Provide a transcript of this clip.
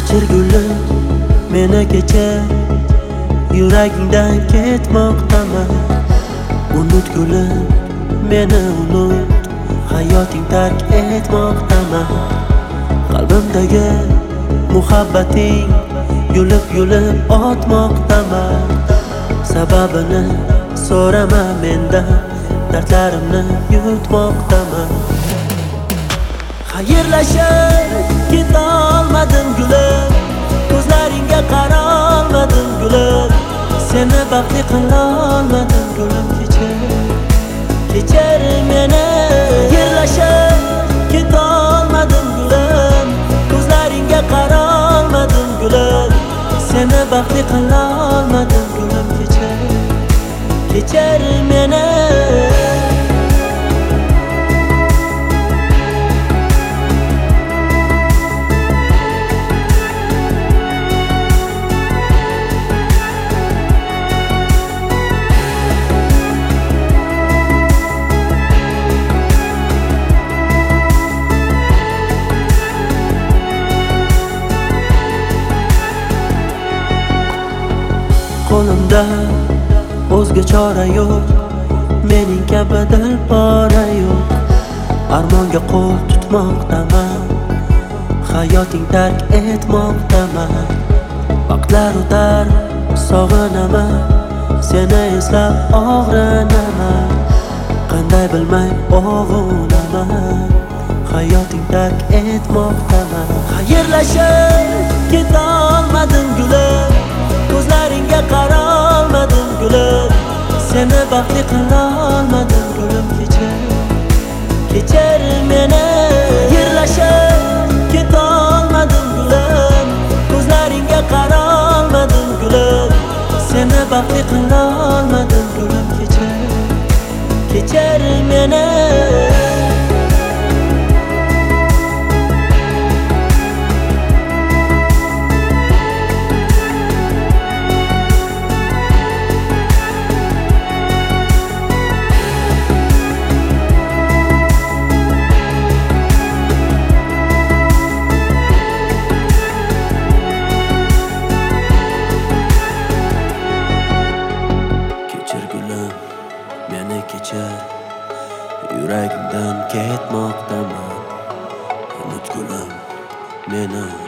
Kechir gulim, meni kechir, yuragingdan ketmoqdaman. Unut gulim, meni unut, hayoting tark etmoqdaman. Qalbimdagi muhabbating yulib otmoqdaman. Sababini so'rama mendan, dardlarimni yutmoqdaman. Xayrlashib ketolmadim gulim, ko'zlaringga qarolmadim gulim, seni baxtli qilolmadim gulim. Kechir meni. Xayrlashib ketolmadim gulim, ko'zlaringga qarolmadim gulim, seni baxtli qilolmadim gulim. Kechir meni. Qo'limda o'zga chora yo'q, mening kabi dilpora yo'q. Armonga qo'l tutmoqdaman, hayoting tark etmoqdaman. Vaqtlar o'tar, sog'inaman, seni eslab og'rinaman. Qanday bilmay ovunaman, hayoting tark etmoqdaman. Xayrlashib ketolmadim gulim, ko'zlaringga qarolmadim gulim, seni baxtli qilolmadim gulim. Kechir meni. Xayrlashib ketolmadim gulim, ko'zlaringga qarolmadim gulim, seni baxtli qilolmadim gulim. Kechir meni. Meni kechir, yuragimdan ketmoqdaman. Unut gulim, meni